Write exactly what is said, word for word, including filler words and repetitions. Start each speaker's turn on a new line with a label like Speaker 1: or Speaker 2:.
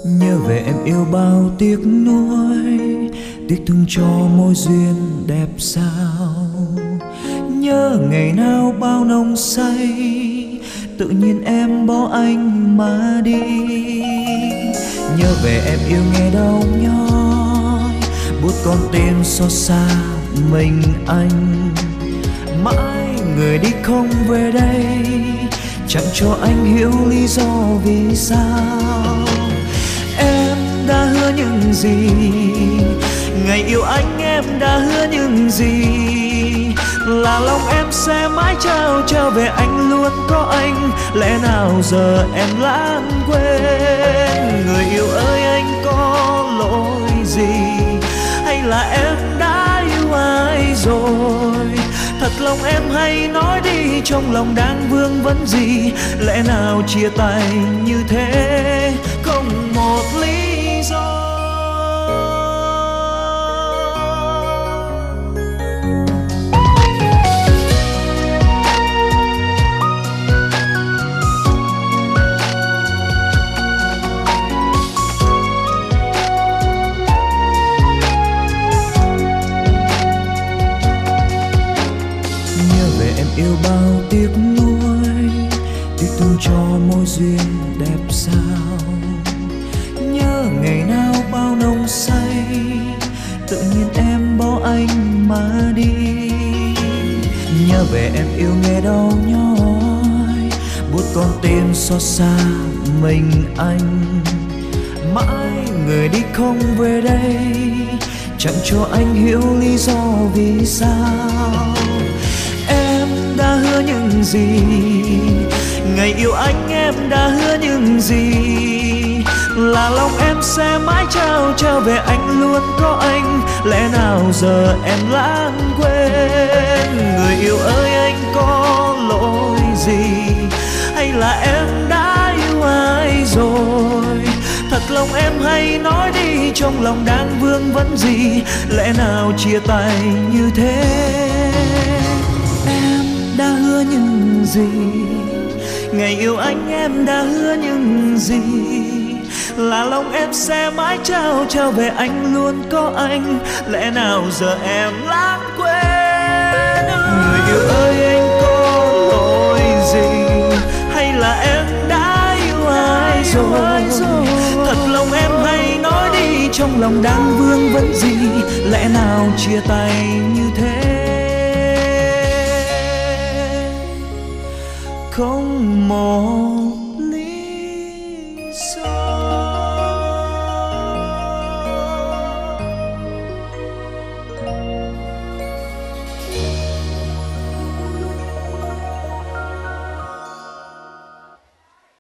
Speaker 1: Nhớ về em yêu bao tiếc nuối, tiếc thương cho mối duyên đẹp sao. Nhớ ngày nào bao nồng say, tự nhiên em bỏ anh mà đi. Nhớ về em yêu nghe đau nhói, buốt con tim xót xa mình anh. Mãi người đi không về đây, chẳng cho anh hiểu lý do vì sao. Em đã hứa những gì, ngày yêu anh em đã hứa những gì, là lòng em sẽ mãi trao trao về anh, luôn có anh. Lẽ nào giờ em lãng quên, người yêu ơi anh có lỗi gì, hay là em đã yêu ai rồi? Thật lòng em hay nói đi, trong lòng đang vương vấn gì, lẽ nào chia tay như thế không một lý do. Yêu bao tiếc nuối, tiếc thương cho mối duyên đẹp sao. Nhớ ngày nào bao nồng say, tự nhiên em bỏ anh mà đi. Nhớ về em yêu nghe đau nhói, buốt con tim xót xa mình anh. Mãi người đi không về đây, chẳng cho anh hiểu lý do vì sao. Đã hứa những gì, ngày yêu anh em đã hứa những gì, là lòng em sẽ mãi trao trao về anh, luôn có anh. Lẽ nào giờ em lãng quên, người yêu ơi anh có lỗi gì, hay là em đã yêu ai rồi? Thật lòng em hay nói đi, trong lòng đang vương vấn gì, lẽ nào chia tay như thế? Đã hứa những gì, ngày yêu anh em đã hứa những gì, là lòng em sẽ mãi trao trao về anh, luôn có anh. Lẽ nào giờ em lãng quên, người yêu ơi anh có lỗi gì, hay là em đã yêu ai rồi? Thật lòng em hay nói đi, trong lòng đang vương vấn gì, lẽ nào chia tay như thế không một